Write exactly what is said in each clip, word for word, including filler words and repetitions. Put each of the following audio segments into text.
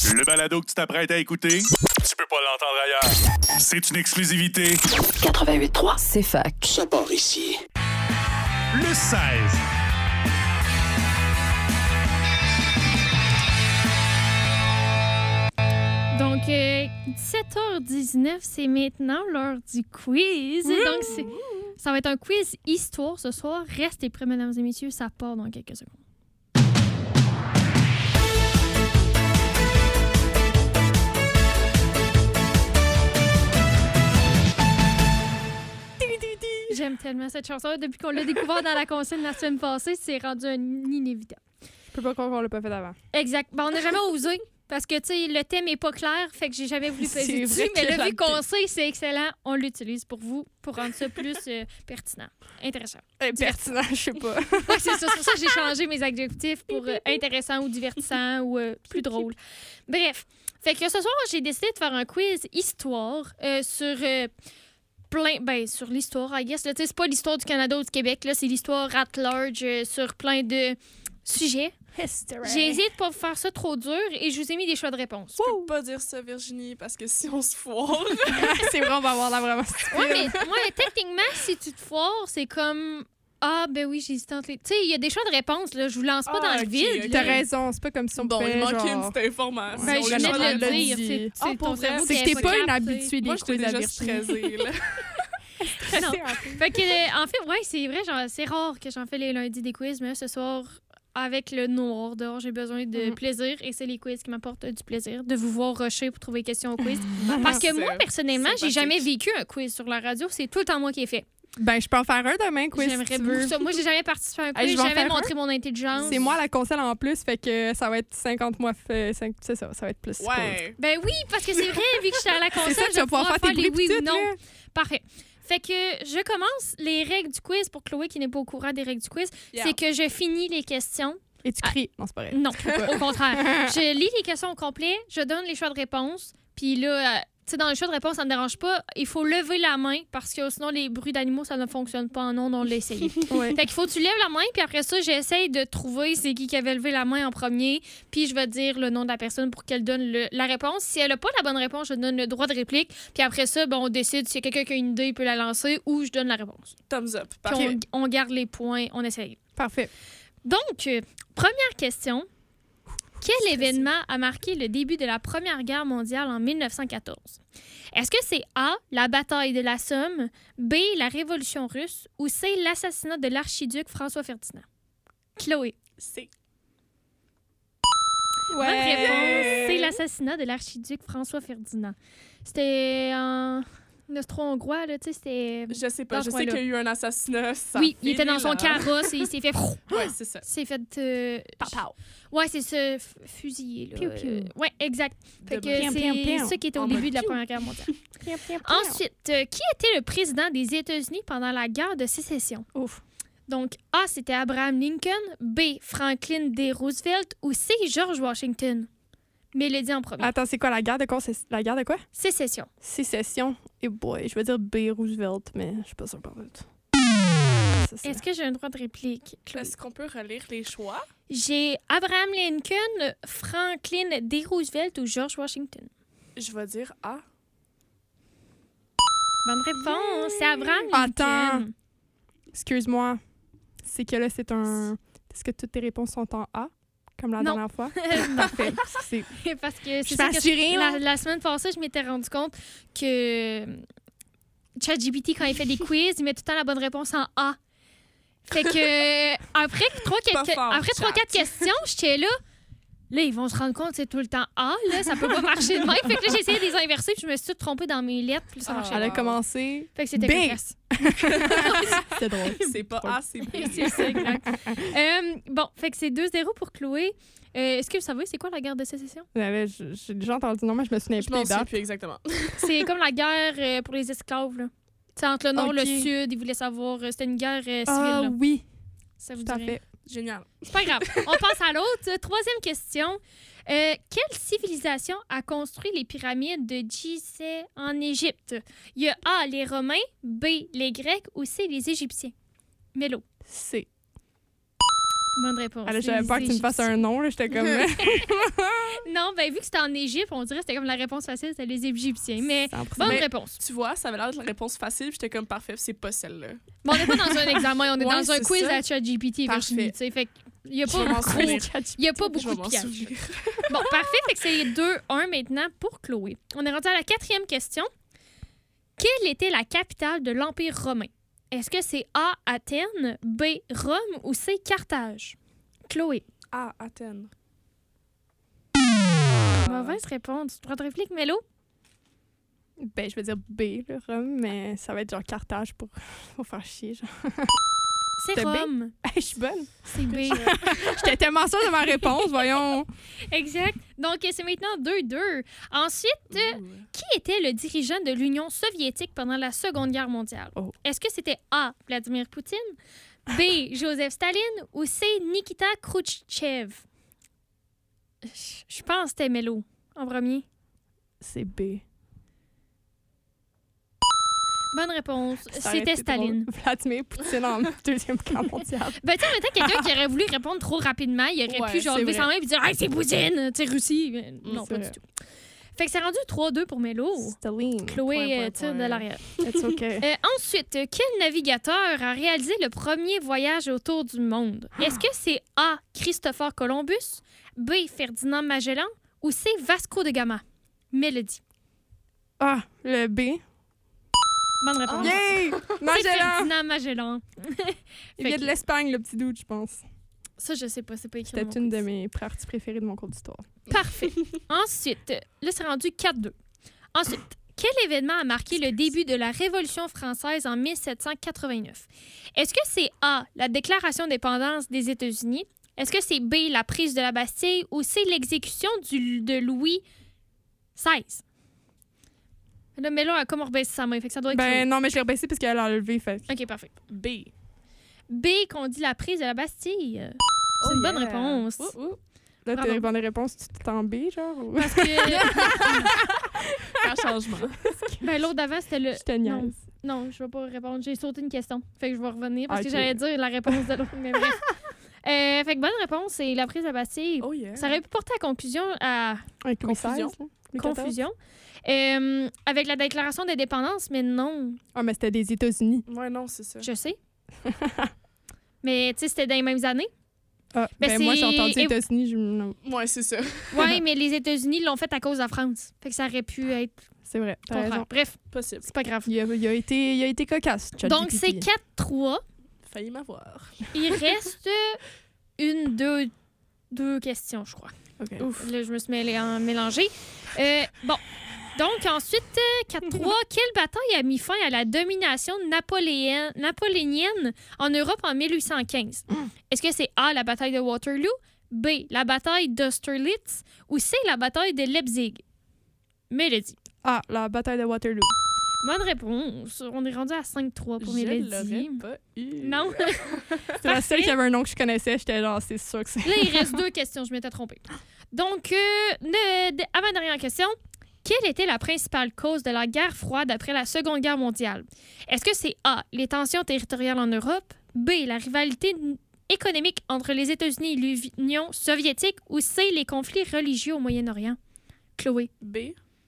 Le balado que tu t'apprêtes à écouter, tu peux pas l'entendre ailleurs. C'est une exclusivité. quatre-vingt-huit trois, C'est fac. ça part ici. Le seize. Donc, euh, dix-sept heures dix-neuf, c'est maintenant l'heure du quiz. Donc, c'est, ça va être un quiz histoire ce soir. Restez prêts, mesdames et messieurs, ça part dans quelques secondes. J'aime tellement cette chanson. Depuis qu'on l'a découvert dans la consigne la semaine passée, c'est rendu un inévitable. Je peux pas croire qu'on l'a pas fait avant. Exact. Ben, on n'a jamais osé. Parce que, tu sais, le thème est pas clair, fait que j'ai jamais voulu C'est peser dessus. vrai Mais que là, vu la- qu'on sait, c'est excellent, on l'utilise pour vous, pour rendre ça plus euh, pertinent. Intéressant. Eh, pertinent, je sais pas. Ouais, c'est ça. C'est pour ça que j'ai changé mes adjectifs pour euh, intéressant ou divertissant ou euh, plus drôle. Bref. Fait que ce soir, j'ai décidé de faire un quiz histoire euh, sur... euh, plein, ben, sur l'histoire, I guess. Là, tu sais, c'est pas l'histoire du Canada ou du Québec, là, c'est l'histoire at large euh, sur plein de sujets. J'ai essayé de pas faire ça trop dur et je vous ai mis des choix de réponse. Tu peux pas dire ça, Virginie, parce que si on se foire... C'est vrai, on va avoir la vraiment Ouais, mais, ouais, mais techniquement, si tu te foires, c'est comme... Ah, ben oui, j'ai hésité entre les... Tu sais, il y a des choix de réponse, là. Je vous lance pas Ah, dans le ok, vide. ok. là. T'as raison, c'est pas comme si on Bon, pouvait, il manquait genre... une petite information. Ben, je Les venais gens de le l'ont dire. dit. C'est, Ah, c'est pour ton vrai? cerveau C'est qui que est t'es pas une capté. habituée des Moi, j'étais quiz à déjà Virginie. stressée, là. Non. Fait que, euh, en fait, ouais, c'est vrai, genre, c'est rare que j'en fais les lundis des quiz, mais là, ce soir, avec le noir dehors, j'ai besoin de Mhm. plaisir et c'est les quiz qui m'apportent du plaisir, de vous voir rusher pour trouver questions au quiz. Parce que C'est moi, personnellement, j'ai sympathique. jamais vécu un quiz sur la radio, c'est tout le temps moi qui ai fait. Ben, je peux en faire un demain, quiz, si J'aimerais tu beaucoup veux. ça. Moi, j'ai jamais participé à un Hey, quiz, je j'ai vais en jamais faire montré mon intelligence. C'est moi la console en plus, fait que ça va être cinquante mois... fait- cinq- C'est ça, ça va être plus cool. Ouais. Ben oui, parce que c'est vrai, vu que j'étais à la console, C'est ça, tu je vas vais pouvoir faire tes les bruits oui pis ou tout, non. là. Parfait. Fait que je commence les règles du quiz pour Chloé qui n'est pas au courant des règles du quiz. Yeah. C'est que je finis les questions. Et tu cries. Non, c'est pas vrai. Non, au contraire. Je lis les questions au complet, je donne les choix de réponse, puis là, euh, tu sais, dans les choix de réponse, ça ne me dérange pas. Il faut lever la main parce que sinon, les bruits d'animaux, ça ne fonctionne pas en ondes, on l'a essayé. Ouais. Fait qu'il faut que tu lèves la main, puis après ça, j'essaye de trouver c'est qui qui avait levé la main en premier, puis je vais dire le nom de la personne pour qu'elle donne le- la réponse. Si elle n'a pas la bonne réponse, je donne le droit de réplique, puis après ça, ben, on décide si quelqu'un qui a une idée, il peut la lancer ou je donne la réponse. Thumbs up. Puis Parfait. on, on garde les points, on essaye. Parfait. Donc, euh, première question. Quel événement a marqué le début de la Première Guerre mondiale en mille neuf cent quatorze? Est-ce que c'est A, la bataille de la Somme, B, la Révolution russe ou C, l'assassinat de l'archiduc François-Ferdinand? Chloé. C'est... Bonne réponse. C'est l'assassinat de l'archiduc François-Ferdinand. C'était en austro-hongrois, là, tu sais, c'était... Je sais pas, Dans je ce sais coin-là. qu'il y a eu un assassinat. ça Oui, il fait était dans là. son carrosse et il s'est fait... Ouais, c'est ça. s'est fait... euh, Ouais, c'est ce f- fusillé, là. Piou, piou. Euh, ouais, exact. Fait De que piou, piou, c'est piou. ça qui était au En début mode de la piou. Première Guerre mondiale. Ensuite, euh, qui était le président des États-Unis pendant la guerre de sécession? Ouf. Donc, A, c'était Abraham Lincoln, B, Franklin D. Roosevelt ou C, George Washington? Mélodie en premier. Attends, c'est quoi la guerre de quoi? C'est la guerre de quoi? Sécession. Sécession. Et boy, je vais dire B. Roosevelt, mais je suis pas sûre par contre. Ça, c'est- Est-ce que j'ai un droit de réplique? Chloé? Est-ce qu'on peut relire les choix? J'ai Abraham Lincoln, Franklin D. Roosevelt ou George Washington? Je vais dire A. Bonne réponse. C'est Abraham Attends. Lincoln. Excuse-moi. C'est que là, c'est un... Est-ce que toutes tes réponses sont en A, comme la Non. dernière fois? Non. Parfait. C'est... Parce que Je c'est ça suis que assurée, je- là. la, la semaine passée, je m'étais rendu compte que ChatGPT, quand il fait des quiz, il met tout le temps la bonne réponse en A. Fait que après trois Pas quatre fort, après trois chat. quatre questions, j'étais là. Là, ils vont se rendre compte que c'est tout le temps A, là, ça peut pas marcher de même. Fait que là, j'ai essayé de les inverser, puis je me suis toute trompée dans mes lettres, puis ça Ah. marchait Elle a pas. commencé... Fait que c'était B. cocasse. C'était drôle. C'est pas A, c'est B. C'est ça, exact. Euh, bon, fait que c'est deux zéro pour Chloé. Euh, Est-ce que vous savez, c'est quoi la guerre de sécession? J'avais- J'ai déjà entendu non, mais je me souviens Je plus m'en des souviens dates. plus exactement. C'est comme la guerre euh, pour les esclaves, là. C'est entre le nord et Ok. le sud, ils voulaient savoir. euh, C'était une guerre euh, civile. Ah là. oui, Ça vous tout à dirait? fait. Génial. C'est pas grave. On passe à l'autre. Troisième question. Euh, quelle civilisation a construit les pyramides de Gizeh en Égypte? Il y a A, les Romains, B, les Grecs ou C, les Égyptiens? Mélo. C'est... Bonne réponse. Alors, j'avais Les peur que tu me fasses Égyptiens. un nom, là. J'étais comme. Non, ben vu que c'était en Égypte, on dirait que c'était comme la réponse facile, c'était les Égyptiens. Mais cent pour cent. bonne Mais- réponse. Tu vois, ça avait l'air de la réponse facile. J'étais comme parfait, c'est pas celle-là. Bon, on n'est pas dans un examen, on est Ouais, dans un c'est quiz ça. à ChatGPT, Parfait. Virginie. Tu sais, fait qu'il n'y a Je pas vais m'en beaucoup, souvenir. il y a pas Je beaucoup vais de m'en pièges. souvenir. Bon, parfait. Fait que c'est deux un maintenant pour Chloé. On est rendu à la quatrième question. Quelle était la capitale de l'Empire romain? Est-ce que c'est A, Athènes, B, Rome ou C, Carthage? Chloé. Ah, Athènes. Mauvaise réponse. Tu prends ton réplique, Mélo? Ben, je vais dire B, le Rome, mais ça va être genre Carthage pour, pour faire chier. Genre. C'est C'était B? Rome. Je suis bonne. C'est B. J'étais tellement sûre de ma réponse, voyons. Exact. Donc, c'est maintenant deux deux. Ensuite, euh, Ouh. qui était le dirigeant de l'Union soviétique pendant la Seconde Guerre mondiale? Oh. Est-ce que c'était A, Vladimir Poutine, B, Joseph Staline ou C, Nikita Khrouchtchev? Je je pense que c'était Mélo en premier. C'est B. Bonne réponse. Ça aurait C'était été Staline. drôle. Vladimir Poutine en Deuxième Guerre mondiale. Ben, tu sais, en même temps, quelqu'un qui aurait voulu répondre trop rapidement, il aurait Ouais, pu genre c'est lever vrai. sa main et dire « Hey, c'est Poutine! » Tu sais, Russie. Mais non, c'est pas vrai. du tout. Fait que c'est rendu trois deux pour Mélo. Staline. Chloé Point, point, euh, tire point. de l'arrière. It's okay. Euh, ensuite, euh, quel navigateur a réalisé le premier voyage autour du monde? Est-ce que c'est A, Christopher Columbus, B, Ferdinand Magellan ou C, Vasco de Gama? Mélodie. Ah, le B. Bonne réponse. Yay! C'est Magellan! Ferdinand Magellan. Il vient Fait de que- l'Espagne, le petit doute, je pense. Ça, je sais pas, c'est pas écrit dans C'était mon une de quiz. mes parties préférées de mon cours d'histoire. Parfait. Ensuite, euh, là, c'est rendu quatre deux. Ensuite, quel événement a marqué le début de la Révolution française en mille sept cent quatre-vingt-neuf? Est-ce que c'est A, la déclaration d'indépendance des États-Unis? Est-ce que c'est B, la prise de la Bastille? Ou C, l'exécution du- de Louis seize? Là, mais là, elle a comme rebaissé sa main, fait que ça doit être... Ben non, mais je l'ai rebaissé parce qu'elle a enlevé, fait que- OK, parfait. B. B, qu'on dit la prise de la Bastille. C'est Oh une bonne yeah. réponse. Ouh, ouh. Là, Bravo. tes bonnes réponses, tu t'es en B, genre? Ou... Parce que Un changement. ben, l'autre d'avant, c'était le... Je te Non. niaise. Non, je vais pas répondre. J'ai sauté une question. Fait que je vais revenir parce Ok. que j'allais dire la réponse de l'autre. Mais bref. Euh, fait que bonne réponse, c'est la prise de la Bastille. Oh yeah. Ça aurait pu porter à conclusion à Avec Louis Confusion. seize, là? Louis quatorze? confusion. Euh, avec la déclaration d'indépendance, mais non, Ah, mais c'était des États-Unis. Ouais, non, c'est ça. je sais. Mais tu sais, c'était dans les mêmes années. Ah, Ben, ben, moi, j'ai c'est- entendu et- États-Unis. Je... non, Ouais, c'est ça. Oui, mais les États-Unis l'ont fait à cause de la France. Fait que ça aurait pu être c'est vrai. T'as contraire. raison. Bref, Possible. c'est pas grave. Il a, il a été, il a été cocasse. Donc, ChatGPT. c'est quatre trois. Failli m'avoir. Il reste une, deux, deux questions, je crois. OK. Ouf. Là, je me suis mêlée en mélangée. Euh, bon. Donc, ensuite, euh, quatre trois. Quelle bataille a mis fin à la domination napoléenne, napoléonienne en Europe en mille huit cent quinze? Est-ce que c'est A, la bataille de Waterloo, B, la bataille d'Austerlitz ou C, la bataille de Leipzig? Mélodie. Ah, la bataille de Waterloo. Bonne réponse. On est rendu à cinq trois pour Je Mélodie. l'aurais pas eu. Non. C'est la seule qui avait un nom que je connaissais. J'étais genre, c'est sûr que c'est... Là, il reste deux questions. Je m'étais trompée. Donc, euh, ne- de- avant-dernière question. Quelle était la principale cause de la guerre froide après la Seconde Guerre mondiale? Est-ce que c'est A, les tensions territoriales en Europe, B, la rivalité n- économique entre les États-Unis et l'Union soviétique ou C, les conflits religieux au Moyen-Orient? Chloé. B.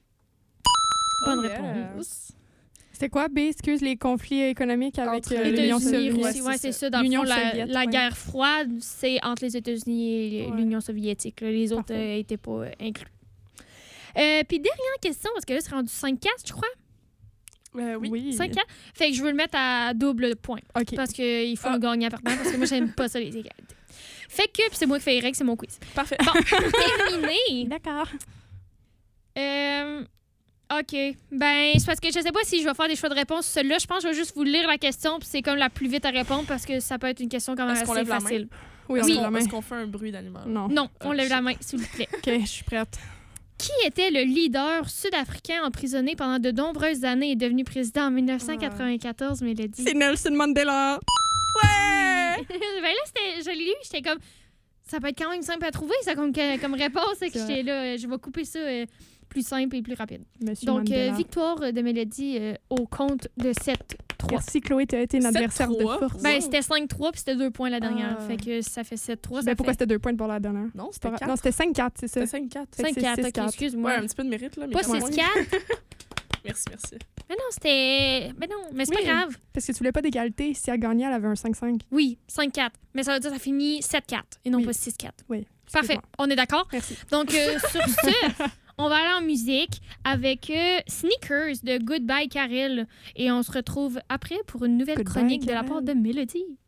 Bonne Oh yeah. réponse. C'était quoi, B? Excuse, les conflits économiques avec Entre euh, les l'Union États-Unis, soviétique. Russie, Ouais, ouais, c'est c'est ça. ça. Dans le L'Union fond, la, soviétique, la ouais. guerre froide, c'est entre les États-Unis et Ouais. l'Union soviétique. là. Les autres Parfait. n'étaient pas euh, inclus. Euh, Puis dernière question, parce que là, c'est rendu cinq quatre, je crois. Euh, oui. Oui. cinq quatre. Fait que je veux le mettre à double point. OK. Parce qu'il faut Ah. un gagnant perdant, parce que moi, j'aime pas ça, les égalités. Fait que, puis c'est moi qui fais les règles, c'est mon quiz. Parfait. Bon, terminé. D'accord. Euh, OK. Ben, c'est parce que je sais pas si je vais faire des choix de réponse. Celui-là, je pense que je vais juste vous lire la question, puis c'est comme la plus vite à répondre, parce que ça peut être une question quand même Est-ce qu'on assez lève la main? facile. Oui, on Est-ce lève qu'on- la main. Est-ce qu'on fait un bruit d'animal? Non. Non, on Ah, lève la shit. main, s'il vous plaît. OK, je suis prête. Qui était le leader sud-africain emprisonné pendant de nombreuses années et devenu président en dix-neuf cent quatre-vingt-quatorze, Mélodie? C'est Nelson Mandela. Ouais! ben là, c'était- je l'ai lu, j'étais comme... Ça peut être quand même simple à trouver, ça, comme, comme réponse. C'est que C'est j'étais là, euh, je vais couper ça euh, plus simple et plus rapide. Monsieur Donc, euh, Mandela. victoire de Mélodie euh, au compte de sept trois. Merci, Chloé, tu as été une sept adversaire de trois. force. Ben, Wow. c'était cinq trois puis c'était deux points la dernière. Ah. Fait que ça fait sept trois. Ben, Ça pourquoi fait c'était deux points pour la dernière? Non, C'est c'était pas grave. quatre. Non, c'était cinq quatre, c'est ça. C'était cinq quatre. Fait que cinq c'est quatre, six ok, quatre. excuse-moi. Ouais, un petit peu de mérite, là. Mais Pas quand même. six quatre. Merci, merci. Mais non, c'était. Mais non, mais c'est Oui. pas grave. Parce que tu voulais pas d'égalité. Si elle gagnait, elle avait un cinq cinq. Oui, cinq quatre. Mais ça veut dire que ça finit sept quatre et non Oui. pas six quatre. Oui. Parfait, excuse-moi. on est d'accord? Merci. Donc, euh, sur ce, on va aller en musique avec euh, Sneakers de Goodbye Karel. Et on se retrouve après pour une nouvelle Goodbye, chronique de la Karel. part de Mélodie.